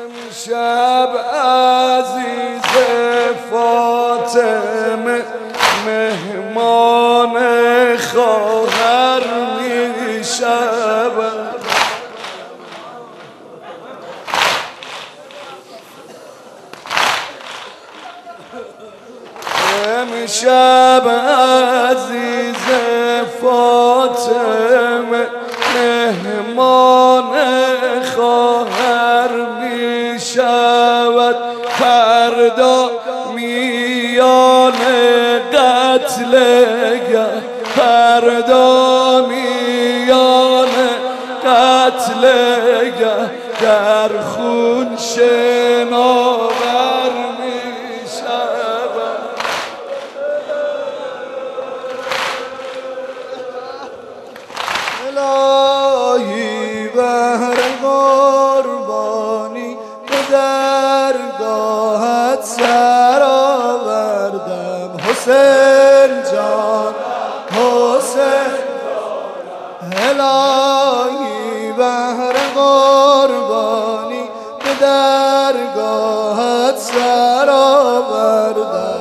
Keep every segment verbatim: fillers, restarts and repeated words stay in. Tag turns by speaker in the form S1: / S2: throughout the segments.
S1: امشب عزیز فاطمه مهمان خواهر می شود. امشب عزیز فاطمه مهمان خواهر می شود. فردا میان قتلگه، فردا میان قتلگه در خون شناور می شود. الهی بهر قربانی به درگاهت سر آوردم. حسین جان حسین الهی بهر قربانی به درگاهت سر آوردم.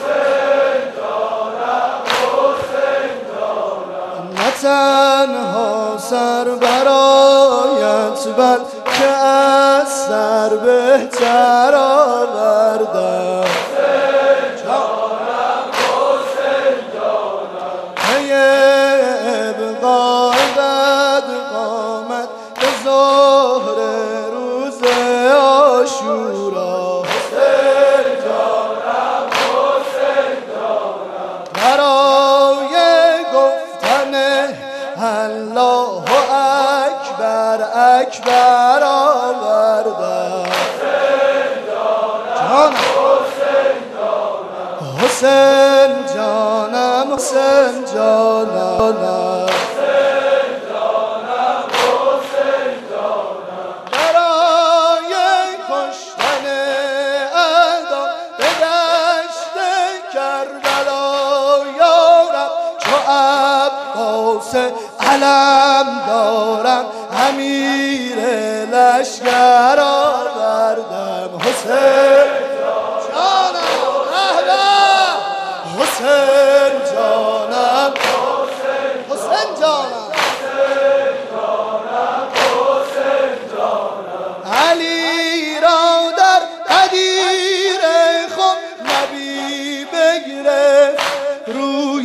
S1: نه تنها سر برایت بلکه از سر بهتر آوردم. هی ابقا قد قامت به ظهر روز عاشورا. حسین جانم حسین جانم برای گفتن الله اکبر اکبر آوردم. حسین جانم حسین جانم حسین جانم برای کشتن اعدا به دشت کربلا یارب. چو عباس علم دارم امیر لشکر آوردم. حسین حسین جانم حسین جانم حسین جانم علی را در قدیر خود نبی بگرفت روی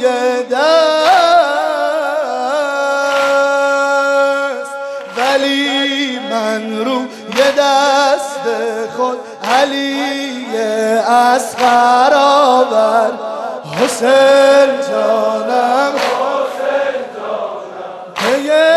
S1: دست، ولی من روی دست خود علی اصغر آورد. حسین جانم حسین جانم